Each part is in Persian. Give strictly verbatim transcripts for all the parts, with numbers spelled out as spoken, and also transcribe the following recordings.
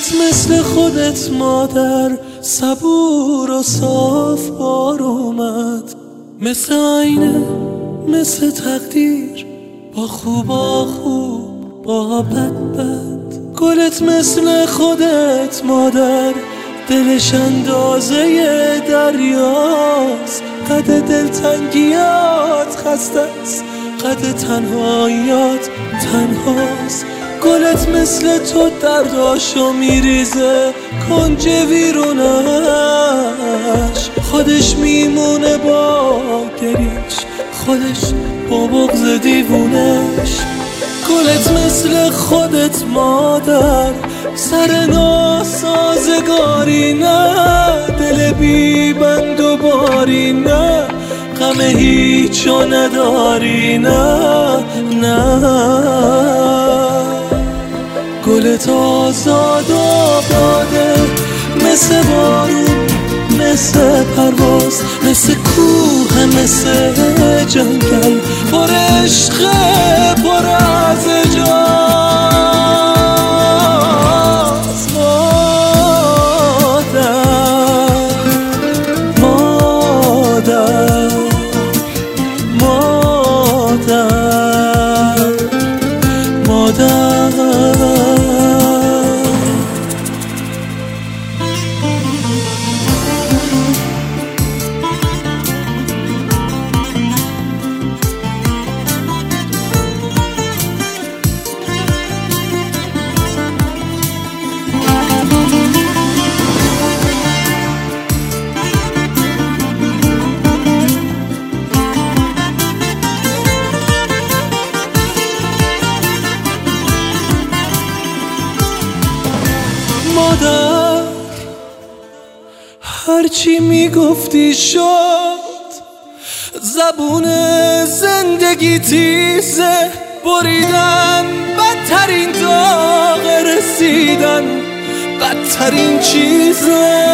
گلت مثل خودت مادر، صبور و صاف بار اومد، مثل آینه مثل تقدیر، با خوب با خوب با بد بد. گلت مثل خودت مادر، دلش اندازه دریاست، قد دلتنگیات خسته است، قد تنهاییات تنهاست. گلت مثل تو درداشو میریزه کنج ویرونش، خودش میمونه با گریش، خودش با بغض دیوونش. گلت مثل خودت مادر، سر ناسازگاری نه، دل بی بند و باری نه، غم هیچو نداری نه نه. گلت آزاد و آباده، مثل بارون مثل پرواز، مثل کوه مثل جنگل، پر عشق پر از اجاز. مادر مادر مادر مادر. مادر هرچی میگفتی شد، زبون زندگی تیزه، بریدن بدترین داغ رسیدن، بدترین چیزه.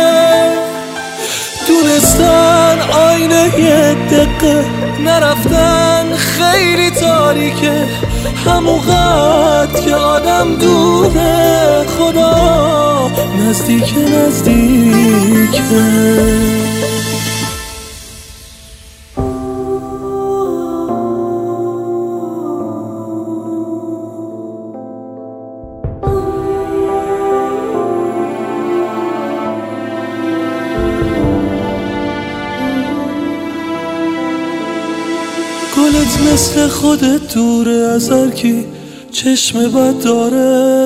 دونستن آینه یه دقیقه، نرفتن خیلی تاریکه، هموقت که آدم دوره خدا نزدیک نزدیکه. گلت مثل خودت دوره از هرکی چشم بد داره،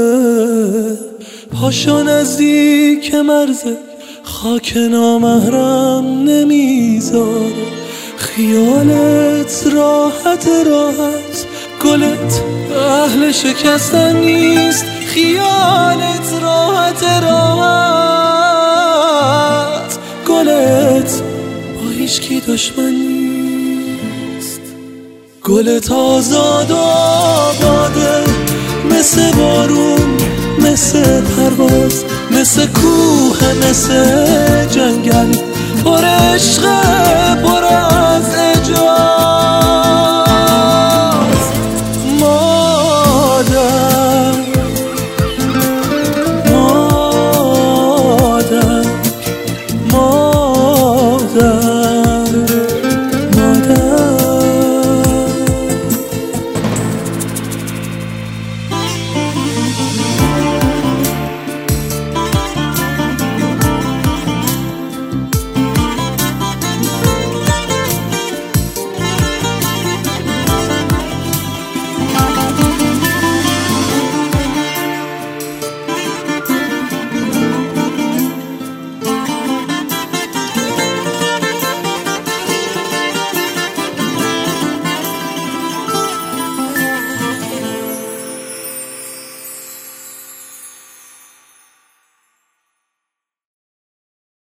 پاشا نزدیک مرزه خاک نامحرم نمیذاره. خیالت راحت راحت، گلت اهل شکستن نیست، خیالت راحت راحت، گلت با هیچکی دشمن نیست. گلت آزاد و آباده، مثل بارون مثل پرواز، مثل کوه مثل جنگل، پر عشق